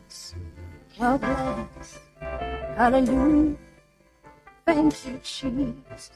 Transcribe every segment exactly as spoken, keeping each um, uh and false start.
blessed. You're blessed. Hallelujah. Thank you, Jesus.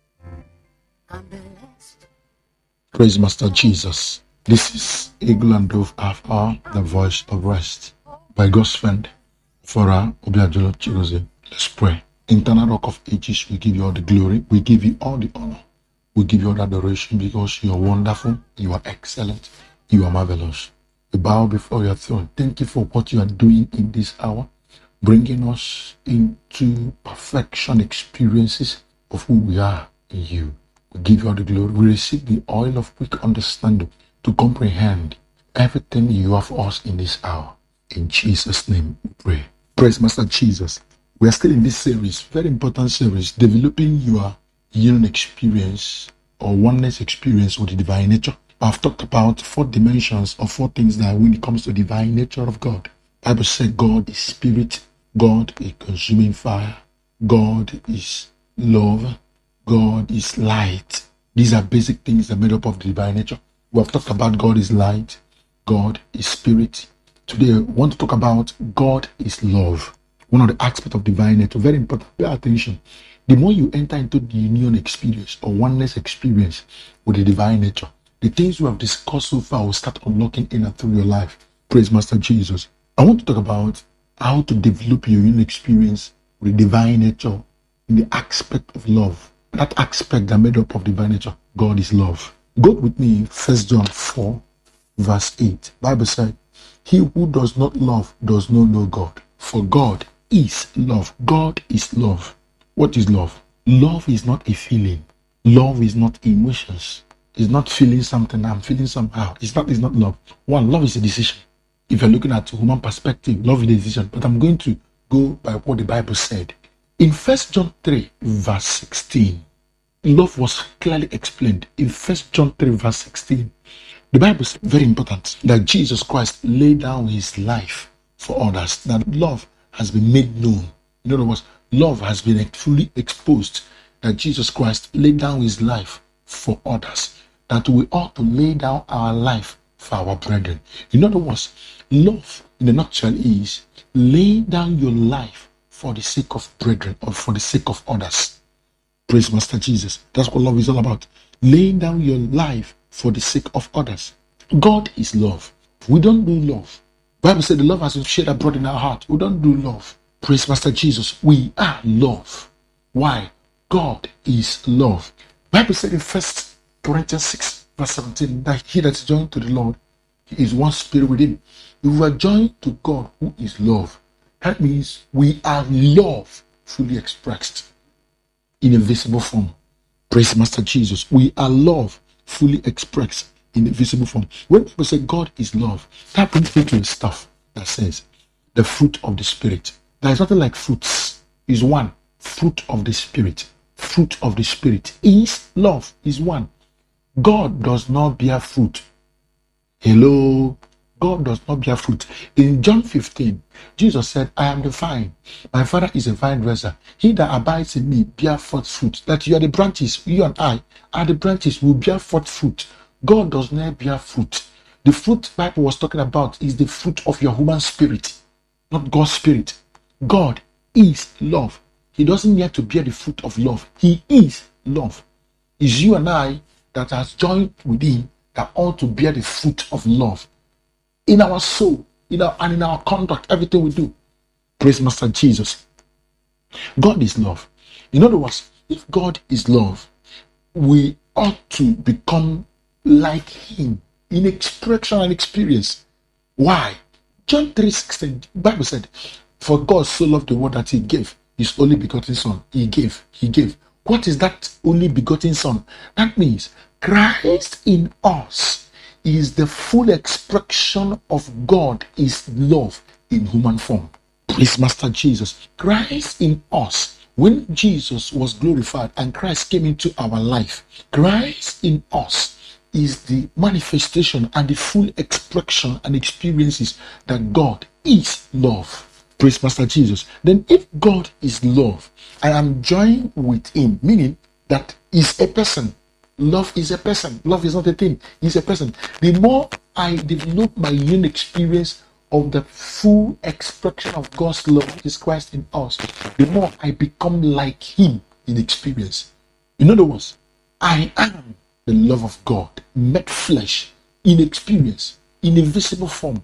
I'm blessed. Praise Master Jesus. This is Eagle and Dove Half Hour, the voice of rest, by God's friend, Fora Obiajolo Chigozie. Let's pray. Eternal Rock of Ages, we give you all the glory, we give you all the honor, we give you all the adoration because you are wonderful, you are excellent, you are marvelous. We bow before your throne. Thank you for what you are doing in this hour, bringing us into perfection experiences of who we are in you. We give you all the glory. We receive the oil of quick understanding to comprehend everything you have for us in this hour. In Jesus' name we pray. Praise Master Jesus. We are still in this series, very important series, developing your union experience or oneness experience with the divine nature. I've talked about four dimensions or four things that when it comes to the divine nature of God. The Bible said God is spirit, God is consuming fire, God is love, God is light. These are basic things that are made up of the divine nature. We have talked about God is light, God is spirit. Today, I want to talk about God is love. One of the aspects of divine nature, very important, pay attention. The more you enter into the union experience or oneness experience with the divine nature, the things we have discussed so far will start unlocking in and through your life. Praise Master Jesus. I want to talk about how to develop your union experience with the divine nature in the aspect of love. That aspect that made up of divine nature, God is love. Go with me, First John four, verse eight. Bible said, he who does not love does not know God, for God is love. God is love. What is love? Love is not a feeling. Love is not emotions. It's not feeling something. I'm feeling somehow. It's not. It's not love. One, love is a decision. If you're looking at human perspective, love is a decision. But I'm going to go by what the Bible said in First John three, verse sixteen. Love was clearly explained in First John three, verse sixteen. The Bible is very important that Jesus Christ laid down his life for others. That love has been made known. In other words, love has been fully exposed. That Jesus Christ laid down his life for others. That we ought to lay down our life for our brethren. In other words, love in a nutshell is lay down your life for the sake of brethren or for the sake of others. Praise Master Jesus. That's what love is all about. Laying down your life for the sake of others. God is love. We don't do love. The Bible said the love has been shed abroad in our heart. We don't do love. Praise Master Jesus. We are love. Why? God is love. The Bible said in First Corinthians six, verse seventeen, that he that is joined to the Lord, he is one spirit with him. If we are joined to God, who is love, that means we are love fully expressed in a visible form. Praise Master Jesus. We are love fully expressed in a visible form. When people say God is love, that brings me to a stuff that says the fruit of the Spirit. There is nothing like fruits. Is one. Fruit of the Spirit. Fruit of the Spirit is love. Is one. God does not bear fruit. Hello. God does not bear fruit. In John fifteen, Jesus said, I am the vine. My Father is a vine dresser. He that abides in me bear forth fruit. That you are the branches, you and I are the branches, will bear forth fruit. God does not bear fruit. The fruit Bible was talking about is the fruit of your human spirit, not God's spirit. God is love. He doesn't need to bear the fruit of love. He is love. It's you and I that has joined with him that ought to bear the fruit of love. In our soul, in our, and in our conduct, everything we do. Praise Master Jesus. God is love. In other words, if God is love, we ought to become like him in expression and experience. Why? John three sixteen, the Bible said, for God so loved the world that he gave his only begotten son. He gave, he gave. What is that only begotten son? That means Christ in us is the full expression of God is love in human form. Praise Master Jesus. Christ in us. When Jesus was glorified and Christ came into our life, Christ in us is the manifestation and the full expression and experiences that God is love. Praise Master Jesus. Then if God is love, I am joined with him, meaning that is a person. Love is a person. Love is not a thing. He's a person. The more I develop my own experience of the full expression of God's love, which is Christ in us, the more I become like him in experience. In other words, I am the love of God, made flesh, in experience, in a visible form.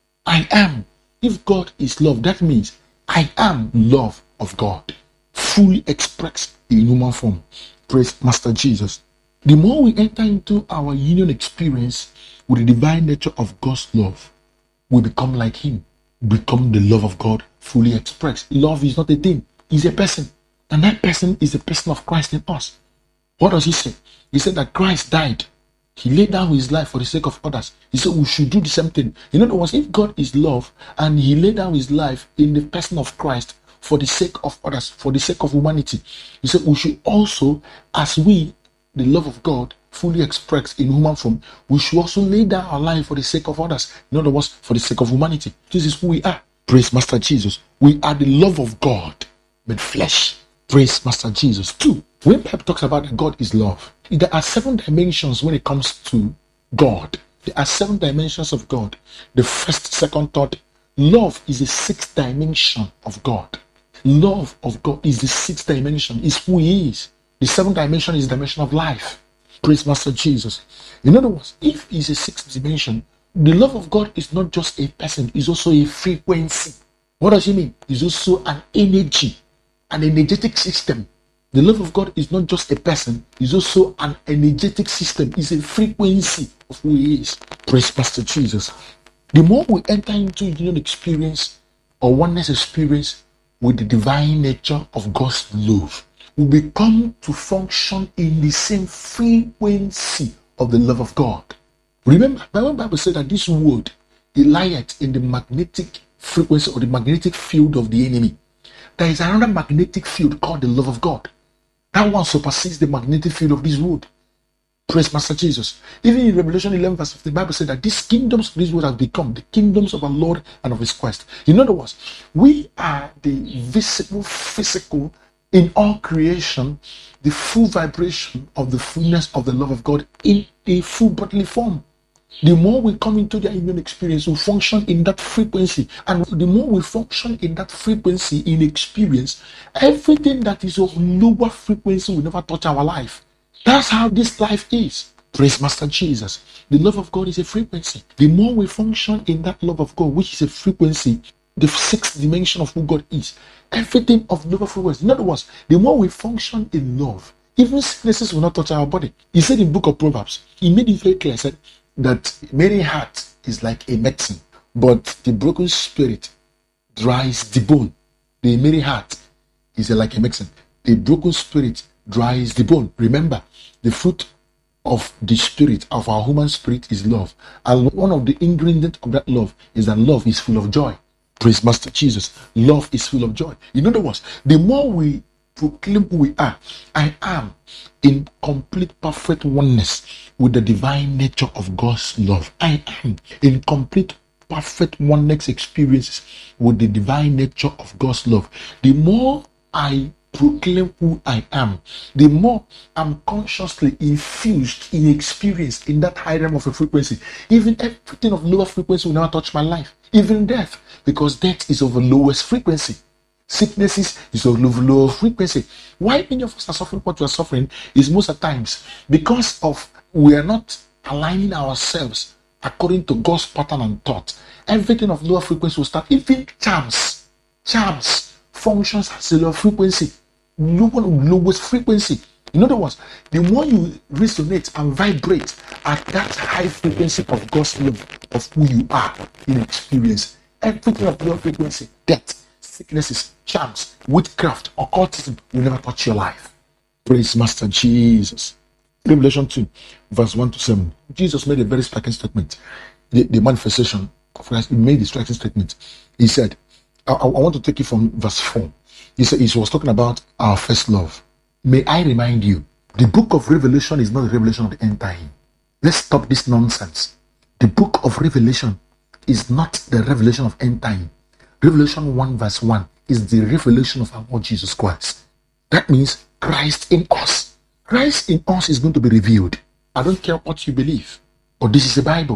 I am. If God is love, that means I am love of God, fully expressed in human form. Praise Master Jesus. The more we enter into our union experience with the divine nature of God's love, we become like him, become the love of God fully expressed. Love is not a thing, it's a person. And that person is the person of Christ in us. What does he say? He said that Christ died. He laid down his life for the sake of others. He said we should do the same thing. In other words, if God is love and he laid down his life in the person of Christ for the sake of others, for the sake of humanity, he said we should also, as we, the love of God, fully expressed in human form, we should also lay down our life for the sake of others. In other words, for the sake of humanity. This is who we are. Praise Master Jesus. We are the love of God made flesh. Praise Master Jesus. Two, when Bible talks about that God is love, there are seven dimensions when it comes to God. There are seven dimensions of God. The first, second, third. Love is the sixth dimension of God. Love of God is the sixth dimension, is who he is. The seventh dimension is the dimension of life. Praise Master Jesus. In other words, if it's a sixth dimension, the love of God is not just a person, it's also a frequency. What does it mean? It's also an energy, an energetic system. The love of God is not just a person, it's also an energetic system. It's a frequency of who he is. Praise Master Jesus. The more we enter into union experience or oneness experience with the divine nature of God's love, we become to function in the same frequency of the love of God. Remember, the Bible said that this word, it lieth in the magnetic frequency or the magnetic field of the enemy. There is another magnetic field called the love of God. That one supersedes the magnetic field of this world. Praise Master Jesus. Even in Revelation eleven verse fifteen, the Bible said that these kingdoms of this world have become the kingdoms of our Lord and of his Christ. In other words, we are the visible, physical, in all creation, the full vibration of the fullness of the love of God in a full bodily form. The more we come into the union experience, we function in that frequency. And the more we function in that frequency in experience, everything that is of lower frequency will never touch our life. That's how this life is. Praise Master Jesus. The love of God is a frequency. The more we function in that love of God, which is a frequency, the sixth dimension of who God is, everything of lower frequency. In other words, the more we function in love, even sicknesses will not touch our body. He said in the book of Proverbs, he made it very clear, he said that merry heart is like a medicine, but the broken spirit dries the bone. The merry heart is like a medicine. The broken spirit dries the bone. Remember, the fruit of the spirit, of our human spirit, is love. And one of the ingredients of that love is that love is full of joy. Praise Master Jesus. Love is full of joy. In other words, the more we proclaim who we are, I am in complete perfect oneness with the divine nature of God's love. I am in complete perfect oneness experiences with the divine nature of God's love. The more I proclaim who I am, the more I'm consciously infused in experience in that high realm of a frequency. Even everything of lower frequency will never touch my life. Even death, because death is of the lowest frequency. Sicknesses is of low frequency. Why many of us are suffering what we are suffering is most of the times because of we are not aligning ourselves according to God's pattern and thought. Everything of lower frequency will start. Even charms, charms functions as a low frequency, lower, lowest frequency. In other words, the more you resonate and vibrate at that high frequency of God's love, of who you are in experience, everything of low frequency, death, sicknesses, charms, witchcraft, occultism will never touch your life. Praise Master Jesus. Revelation two, verse one to seven. Jesus made a very striking statement. The, the manifestation of Christ, he made a striking statement. He said, I, I want to take it from verse four. He said, he was talking about our first love. May I remind you, the book of Revelation is not the revelation of the end time. Let's stop this nonsense. The book of Revelation is not the revelation of end time. Revelation one verse one is the revelation of our Lord Jesus Christ. That means Christ in us. Christ in us is going to be revealed. I don't care what you believe, but this is the Bible.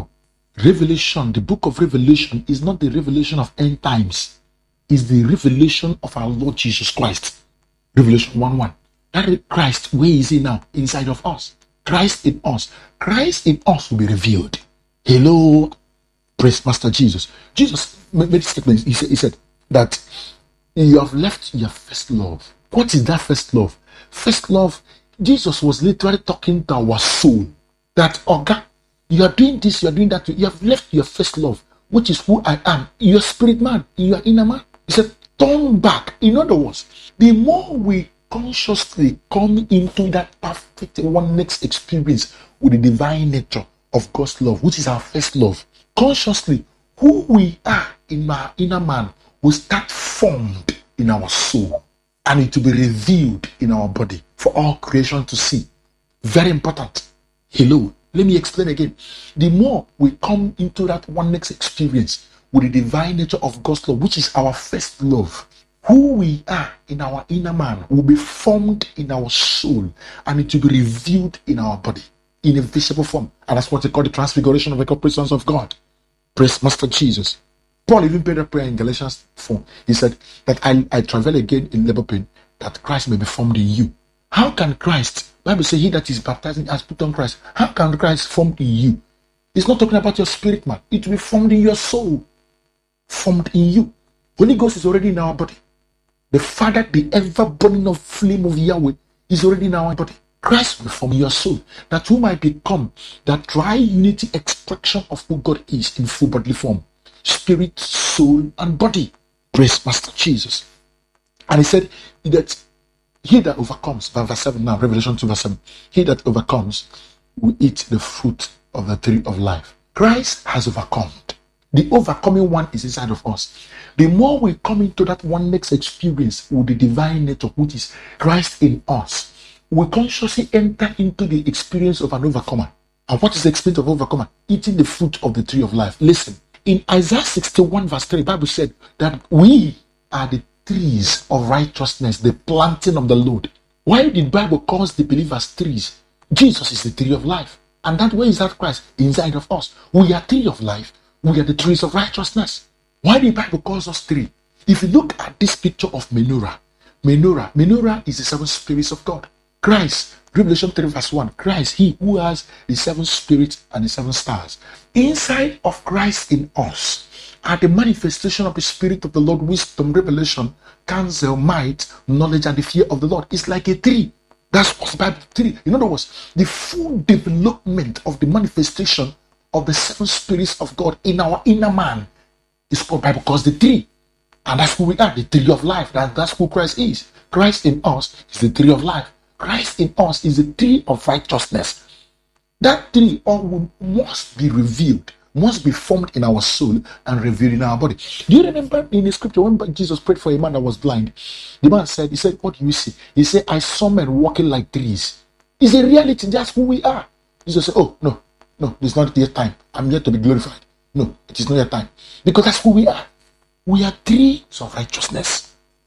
Revelation, the book of Revelation, is not the revelation of end times. It's the revelation of our Lord Jesus Christ. Revelation one one. That is Christ, where is he now? Inside of us. Christ in us. Christ in us will be revealed. Hello, praise Master Jesus. Jesus made a statement. He said, he said that you have left your first love. What is that first love? First love, Jesus was literally talking to our soul. That, oh God, you are doing this, you are doing that. You have left your first love, which is who I am. Your spirit man, your inner man. He said, turn back. In other words, the more we consciously come into that perfect oneness experience with the divine nature of God's love, which is our first love, consciously, who we are in our inner man will start formed in our soul, and it will be revealed in our body for all creation to see. Very important. Hello. Let me explain again. The more we come into that oneness experience with the divine nature of God's love, which is our first love, who we are in our inner man will be formed in our soul, and it will be revealed in our body in a visible form. And that's what they call the transfiguration of the corporate sons of God. Praise Master Jesus. Paul even prayed a prayer in Galatians four. He said that I, I travel again in labor pain, that Christ may be formed in you. How can Christ, Bible says he that is baptizing has put on Christ. How can Christ form in you? It's not talking about your spirit man. It will be formed in your soul. Formed in you. Holy Ghost is already in our body. The Father, the ever burning of flame of Yahweh, is already in our body. Christ will form your soul, that you might become that tri-unity expression of who God is in full bodily form. Spirit, soul, and body. Praise Master Jesus. And he said that he that overcomes, verse seven now, Revelation two verse seven, he that overcomes will eat the fruit of the tree of life. Christ has overcome. The overcoming one is inside of us. The more we come into that oneness experience with the divine nature, which is Christ in us, we consciously enter into the experience of an overcomer. And what is the experience of overcomer? Eating the fruit of the tree of life. Listen, in Isaiah sixty-one verse three, the Bible said that we are the trees of righteousness, the planting of the Lord. Why did the Bible call the believers trees? Jesus is the tree of life. And that way is that Christ inside of us. We are tree of life. We are the trees of righteousness. Why did the Bible calls us tree? If you look at this picture of menorah, menorah, menorah is the seven spirits of God. Christ, Revelation three verse one, Christ, he who has the seven spirits and the seven stars. Inside of Christ in us are the manifestation of the Spirit of the Lord, wisdom, revelation, counsel, might, knowledge, and the fear of the Lord. It's like a tree. That's what the Bible tree. In other words, the full development of the manifestation of the seven spirits of God in our inner man is what the Bible calls the tree. And that's who we are, the tree of life. That, that's who Christ is. Christ in us is the tree of life. Christ in us is the tree of righteousness. That tree all must be revealed, must be formed in our soul and revealed in our body. Do you remember in the scripture when Jesus prayed for a man that was blind? The man said, he said, what do you see? He said, I saw men walking like trees. It's a reality. That's who we are. Jesus said, oh, no, no, it's not yet time. I'm yet to be glorified. No, it is not yet time. Because that's who we are. We are trees of righteousness.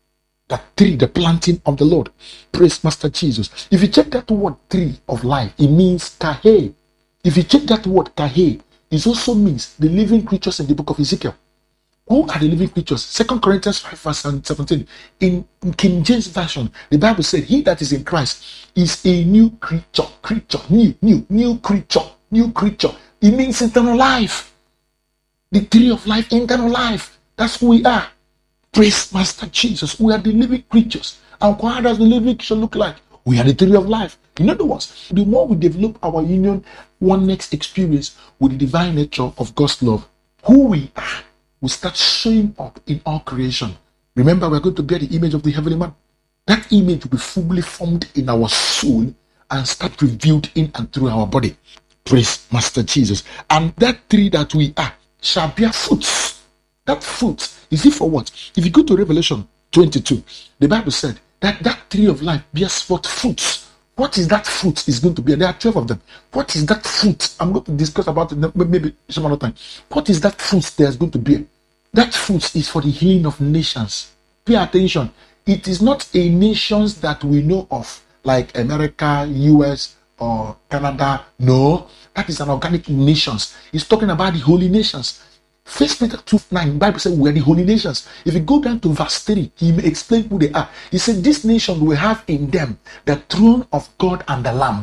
That tree, the planting of the Lord. Praise Master Jesus. If you check that word tree of life, it means kahe. If you check that word kahe, it also means the living creatures in the book of Ezekiel. Who are the living creatures? Second Corinthians five verse seventeen. In, in King James Version, the Bible said, he that is in Christ is a new creature. Creature. New, new, new creature. New creature. It means eternal life. The tree of life, eternal life. That's who we are. Praise Master Jesus. We are the living creatures. And how does the living creature look like? We are the tree of life. In other words, the more we develop our union, one next experience with the divine nature of God's love, who we are will start showing up in all creation. Remember, we're going to bear the image of the heavenly man. That image will be fully formed in our soul and start revealed in and through our body. Praise Master Jesus. And that tree that we are shall bear fruits. That fruit, is it for what? If you go to Revelation twenty-two, the Bible said that that tree of life bears forth fruits. What is that fruit is going to be? There are twelve of them. What is that fruit? I'm going to discuss about it maybe some other time. What is that fruit there's going to be? That fruit is for the healing of nations. Pay attention. It is not a nations that we know of, like America, U S, or or Canada. No, that is an organic nations. He's talking about the holy nations. First Peter two nine, Bible says we are the holy nations. If you go down to verse three, he may explain who they are. He said, this nation will have in them the throne of God and the Lamb.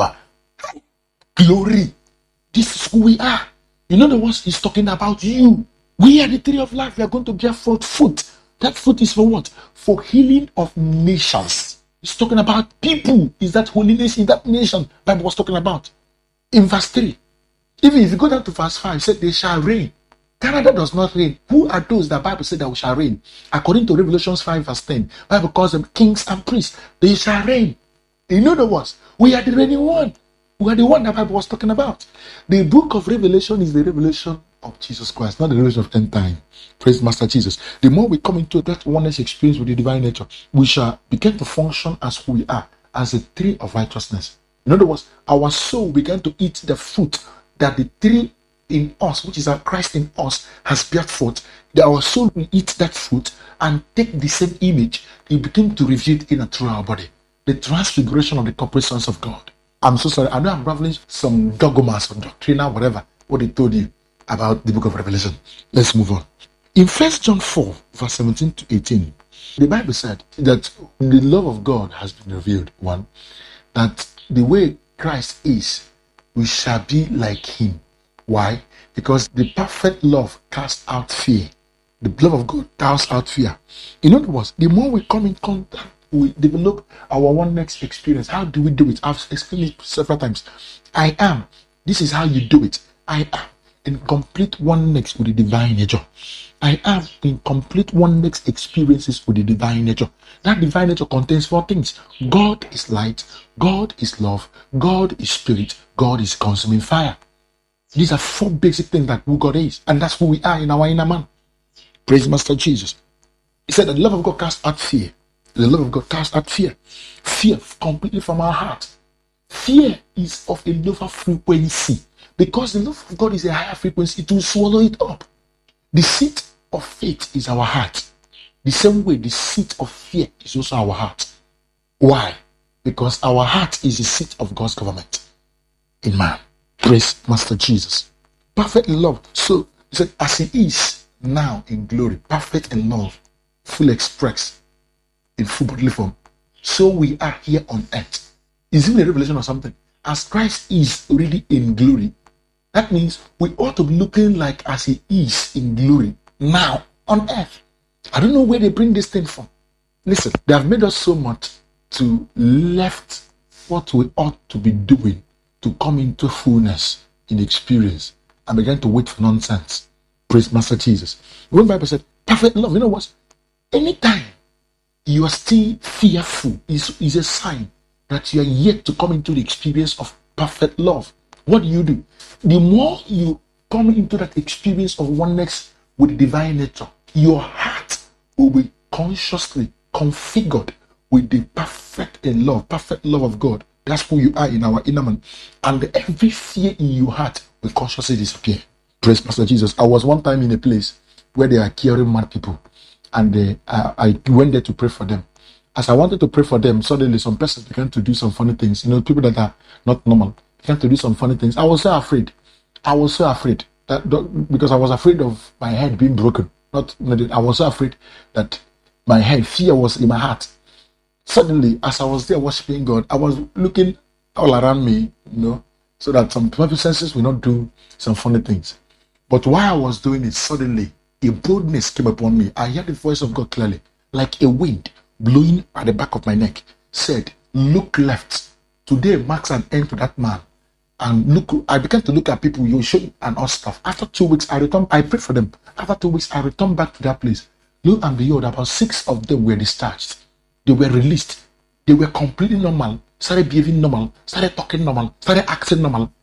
Glory. This is who we are. In other words, he's talking about you. We are the tree of life. We are going to bear forth fruit. That fruit is for what? For healing of nations. He's talking about people. Is that holiness in that nation Bible was talking about? In verse three. Even if you go down to verse five, it said they shall reign. Canada does not reign. Who are those that Bible said that we shall reign? According to Revelation five verse ten, Bible calls them kings and priests. They shall reign. In other words, we are the reigning one. We are the one that Bible was talking about. The book of Revelation is the revelation of Jesus Christ, not the revelation of end time. Praise Master Jesus. The more we come into that oneness experience with the divine nature, we shall begin to function as who we are, as a tree of righteousness. In other words, our soul began to eat the fruit that the tree in us, which is our Christ in us, has bear forth. That our soul will eat that fruit and take the same image. It begin to reveal it in and through our body. The transfiguration of the corporate sons of God. I'm so sorry. I know I'm raveling some dogmas or doctrine or whatever, what they told you about the book of Revelation. Let's move on. In First John four, verse seventeen to eighteen, the Bible said that the love of God has been revealed. One, that the way Christ is, we shall be like him. Why? Because the perfect love casts out fear. The love of God casts out fear. In other words, the more we come in contact, we develop our one next experience. How do we do it? I've explained it several times. I am. This is how you do it. I am in complete oneness with the divine nature. I am in complete oneness experiences with the divine nature. That divine nature contains four things. God is light. God is love. God is spirit. God is consuming fire. These are four basic things that who God is. And that's who we are in our inner man. Praise Master Jesus. He said that the love of God casts out fear. The love of God casts out fear. Fear completely from our heart. Fear is of a lower frequency. Because the love of God is a higher frequency, it will swallow it up. The seat of faith is our heart. The same way the seat of fear is also our heart. Why? Because our heart is the seat of God's government in man. Praise Master Jesus. Perfect in love. So he said, as he is now in glory, perfect in love, full express in full bodily form, so we are here on earth. Is it a revelation or something? As Christ is already in glory, that means we ought to be looking like as he is in glory now on earth. I don't know where they bring this thing from. Listen, they have made us so much to left what we ought to be doing to come into fullness in experience and begin to wait for nonsense. Praise Master Jesus. When the Bible said perfect love, you know what? Anytime you are still fearful is, is a sign that you are yet to come into the experience of perfect love. What do you do? The more you come into that experience of oneness with the divine nature, your heart will be consciously configured with the perfect in love, perfect love of God. That's who you are in our inner man. And every fear in your heart will consciously disappear. Praise Master Jesus. I was one time in a place where they are curing mad people. And they, uh, I went there to pray for them. As I wanted to pray for them, suddenly some persons began to do some funny things. You know, people that are not normal began to do some funny things. I was so afraid. I was so afraid. That, because I was afraid of my head being broken. Not, I was so afraid that my head, fear was in my heart. Suddenly, as I was there worshiping God, I was looking all around me, you know, so that some people senses will not do some funny things. But while I was doing it, suddenly, a boldness came upon me. I heard the voice of God clearly, like a wind blowing at the back of my neck, said, look left. Today marks an end to that man. And look, I began to look at people, you show and all stuff. After two weeks, I returned, I prayed for them. After two weeks, I returned back to that place. Lo and behold, about six of them were discharged. They were released. They were completely normal, started behaving normal, started talking normal, started acting normal.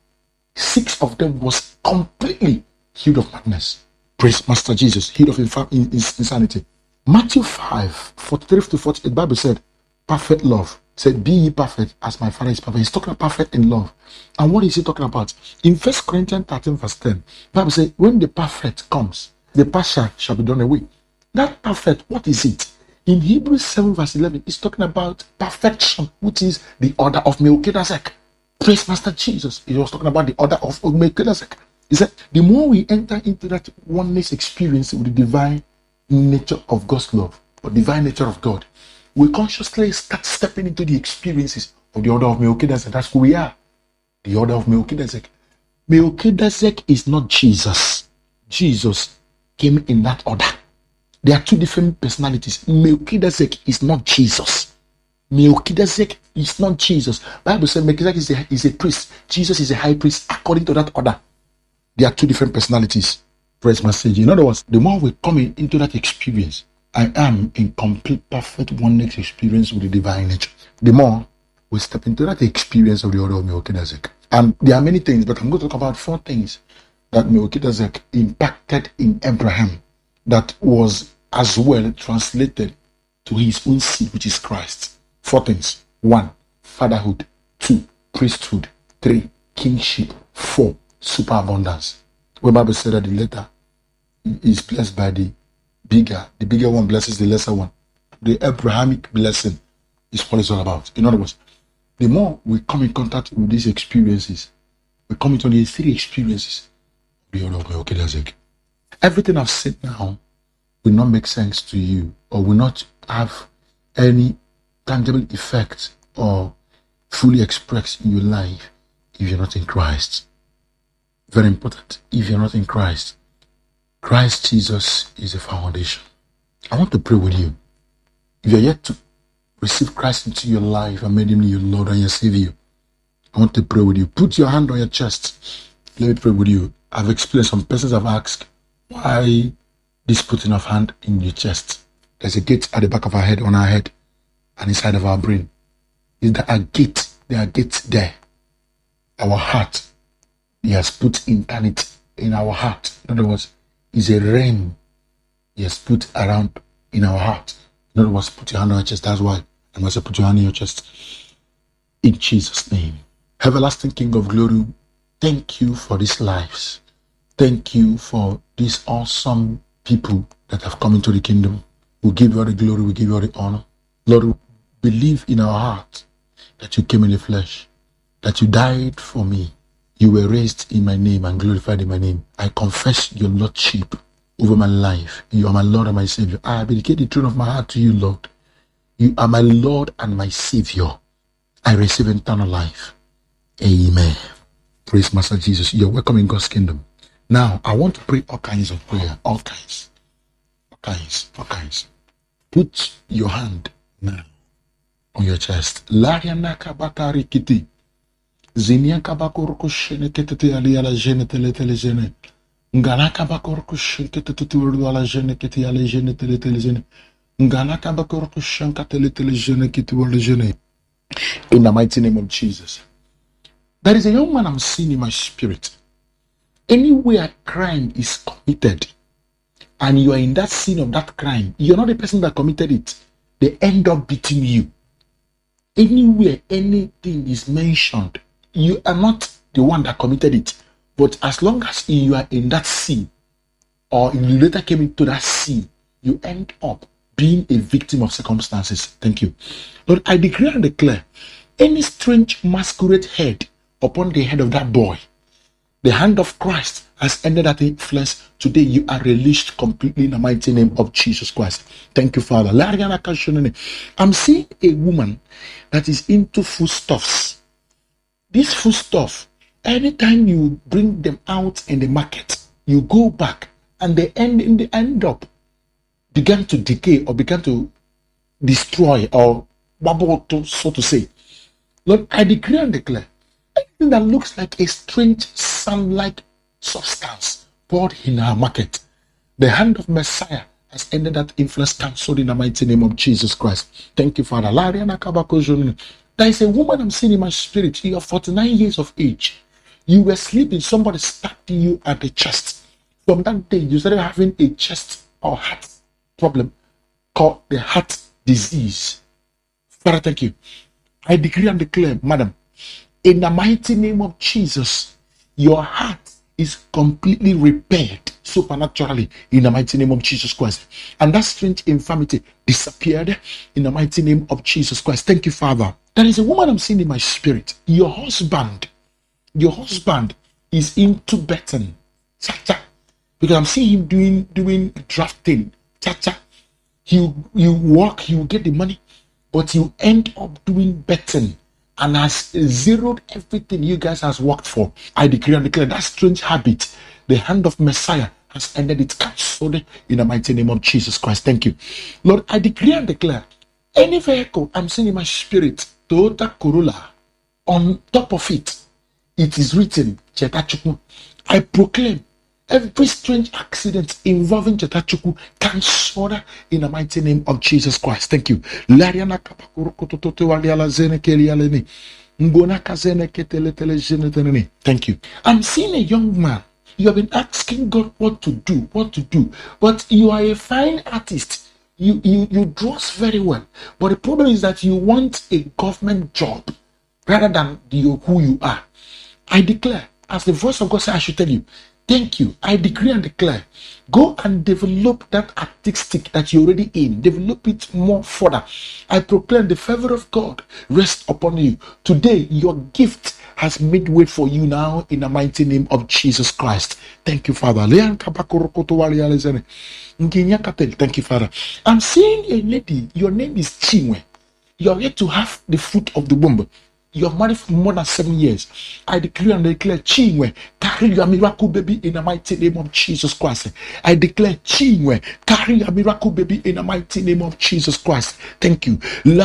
Six of them was completely healed of madness. Praise Master Jesus, healed of infa- in, in, insanity. Matthew five, forty-three to forty-eight, the Bible said, perfect love. It said, be ye perfect as my Father is perfect. He's talking about perfect in love. And what is he talking about? In First Corinthians thirteen, verse ten, the Bible says, when the perfect comes, the partial shall be done away. That perfect, what is it? In Hebrews seven, verse eleven, it's talking about perfection, which is the order of Melchizedek. Praise Master Jesus. He was talking about the order of Melchizedek. He said, the more we enter into that oneness experience with the divine nature of God's love, or divine nature of God, we consciously start stepping into the experiences of the order of Melchizedek. That's who we are. The order of Melchizedek. Melchizedek is not Jesus. Jesus came in that order. There are two different personalities. Melchizedek is not Jesus. Melchizedek is not Jesus. Bible says Melchizedek is a, is a priest. Jesus is a high priest according to that order. There are two different personalities. Praise message. In other words, the more we come in, into that experience, I am in complete, perfect oneness experience with the divine nature. The more we step into that experience of the order of Melchizedek. And there are many things, but I'm going to talk about four things that Melchizedek impacted in Abraham that was as well translated to his own seed, which is Christ. Four things. One, fatherhood. Two, priesthood. Three, kingship. Four, superabundance. The Bible said that the latter is blessed by the bigger. The bigger one blesses the lesser one. The Abrahamic blessing is what it's all about. In other words, the more we come in contact with these experiences, we come into these three experiences, the order of Melchizedek. Everything I've said now will not make sense to you, or will not have any tangible effect or fully expressed in your life if you're not in Christ. Very important. If you're not in Christ, Christ Jesus is the foundation. I want to pray with you. If you're yet to receive Christ into your life and made him your Lord and your Savior, I want to pray with you. Put your hand on your chest. Let me pray with you. I've explained. Some persons have asked, why this putting of hand in your chest? There's a gate at the back of our head, on our head, and inside of our brain. Is there a gate? There are gates there. Our heart, he has put eternity in our heart. In other words, is a realm he has put around in our heart. In other words, put your hand on your chest. That's why I must say put your hand on your chest. In Jesus' name. Everlasting King of glory, thank you for these lives. Thank you for these awesome people that have come into the kingdom. We give you all the glory, we give you all the honor. Lord, we believe in our heart that you came in the flesh, that you died for me. You were raised in my name and glorified in my name. I confess your lordship over my life. You are my Lord and my Savior. I dedicate the throne of my heart to you, Lord. You are my Lord and my Savior. I receive eternal life. Amen. Praise Master Jesus. You're welcome in God's kingdom. Now, I want to pray all kinds of prayer. All kinds. All kinds. All kinds. Put your hand now on your chest. Larianaka bakari kiti. Ziniaka bakorko shene ketete ali ala jene tele tele jene. Nganaka bakorko shene ketete ala jene keti ala jene tele tele jene. Nganaka bakorko shanka tele tele jene kiti ala jene. In the mighty name of Jesus. There is a young man I'm seeing in my spirit. Anywhere crime is committed and you are in that scene of that crime, you're not the person that committed it. They end up beating you. Anywhere anything is mentioned, you are not the one that committed it. But as long as you are in that scene, or you later came into that scene, you end up being a victim of circumstances. Thank you. Lord, I declare and declare, any strange masquerade head upon the head of that boy, the hand of Christ has ended that influence. Today you are released completely in the mighty name of Jesus Christ. Thank you, Father. I'm seeing a woman that is into foodstuffs. This foodstuff, anytime you bring them out in the market, you go back and they end in the end up began to decay or began to destroy or bubble, to, so to say. Lord, I declare and declare, anything that looks like a strange sun-like substance poured in our market, the hand of Messiah has ended that influence, cancelled in the mighty name of Jesus Christ. Thank you, Father. There is a woman I'm seeing in my spirit. You are forty-nine years of age. You were sleeping, somebody stabbed you at the chest. From that day, you started having a chest or heart problem called the heart disease. Father, thank you. I decree and declare, madam, in the mighty name of Jesus, your heart is completely repaired supernaturally in the mighty name of Jesus Christ. And that strange infirmity disappeared in the mighty name of Jesus Christ. Thank you, Father. There is a woman I'm seeing in my spirit. Your husband, your husband is into betting. Cha-cha. Because I'm seeing him doing doing drafting. Cha-cha. You you work, you get the money, but you end up doing betting and has zeroed everything you guys has worked for. I decree and declare that strange habit, the hand of Messiah has ended its cancelled in the mighty name of Jesus Christ. Thank you. Lord, I decree and declare any vehicle I'm seeing in my spirit, Toyota Corolla, on top of it, it is written, Chetachukwu. I proclaim every strange accident involving Chetachukwu cancelled in the mighty name of Jesus Christ. Thank you. Thank you. I'm seeing a young man. You have been asking God what to do, what to do, but you are a fine artist. You, you, you draws very well. But the problem is that you want a government job rather than the, who you are. I declare, as the voice of God says, I should tell you, thank you. I decree and declare, go and develop that artistic that you're already in. Develop it more further. I proclaim the favor of God rest upon you. Today, your gift has made way for you now in the mighty name of Jesus Christ. Thank you, Father. Thank you, Father. I'm seeing a lady, your name is Chinwe. You're yet to have the fruit of the womb. You're married for more than seven years. I declare and declare, Chinwe, carry your miracle baby in the mighty name of Jesus Christ. I declare, Chinwe, carry your miracle baby in the mighty name of Jesus Christ. Thank you.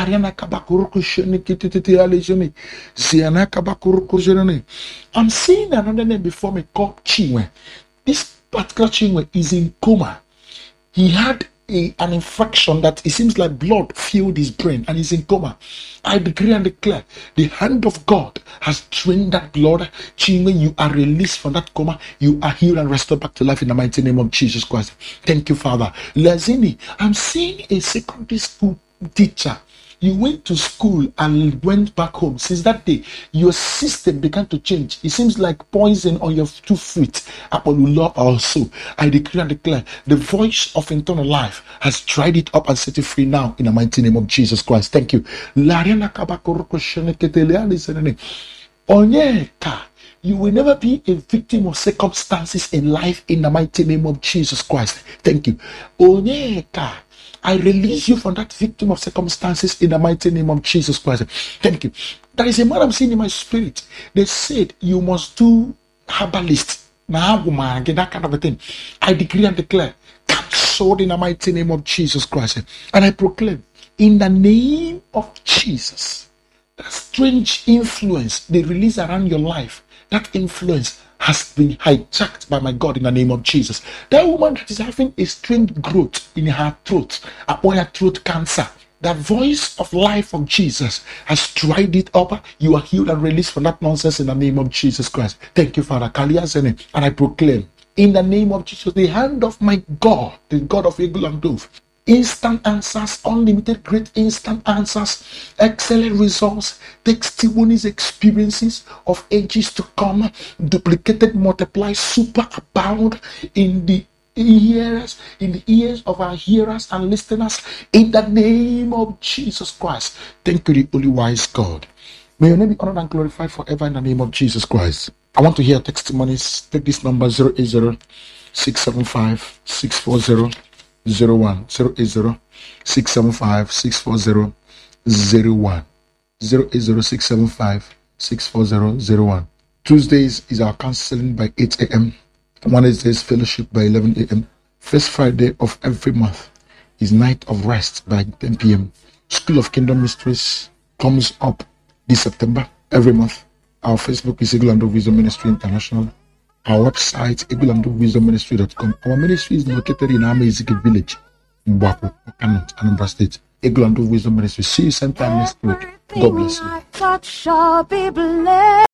I'm seeing another name before me called Chinwe. This particular Chinwe is in coma. He had A, an infection that it seems like blood filled his brain and he's in coma. I decree and declare the hand of God has drained that blood. Chinwe, you are released from that coma. You are healed and restored back to life in the mighty name of Jesus Christ. Thank you, Father. Lazini, I'm seeing a secondary school teacher. You went to school and went back home. Since that day, your system began to change. It seems like poison on your two feet. Apollo also. I decree and declare the voice of eternal life has dried it up and set it free now in the mighty name of Jesus Christ. Thank you. Onyeka, you will never be a victim of circumstances in life in the mighty name of Jesus Christ. Thank you. Onyeka, I release you from that victim of circumstances in the mighty name of Jesus Christ. Thank you. There is a man I'm seeing in my spirit. They said you must do herbalist. That kind of a thing. I decree and declare, cancelled in the mighty name of Jesus Christ. And I proclaim, in the name of Jesus, that strange influence they release around your life, that influence has been hijacked by my God in the name of Jesus. That woman that is having a strange growth in her throat, upon her throat cancer, the voice of life of Jesus has dried it up. You are healed and released from that nonsense in the name of Jesus Christ. Thank you, Father. And I proclaim, in the name of Jesus, the hand of my God, the God of Eagle and Dove, instant answers, unlimited great instant answers, excellent results, testimonies, experiences of ages to come, duplicated, multiplied, super abound in the ears, in the ears of our hearers and listeners, in the name of Jesus Christ. Thank you, the only wise God. May your name be honored and glorified forever in the name of Jesus Christ. I want to hear testimonies. Take this number zero eight zero, six seven five, six four zero, zero one, zero eight zero, six seven five, six four zero, zero one, zero eight zero, six seven five, six four zero, zero one. Tuesdays is our counseling by eight a.m. Wednesdays fellowship by eleven a.m. First Friday of every month is night of rest by ten p.m. School of Kingdom Mysteries comes up this September every month. Our Facebook is Eagle and Dove Wisdom Ministry International. Our website, eagle and dove wisdom ministry dot com. Our ministry is located in Amaziki Village, Mbwapo, Okano, Anambra State. Eagle and Dove Wisdom Ministry. See you sometime next week. God bless you.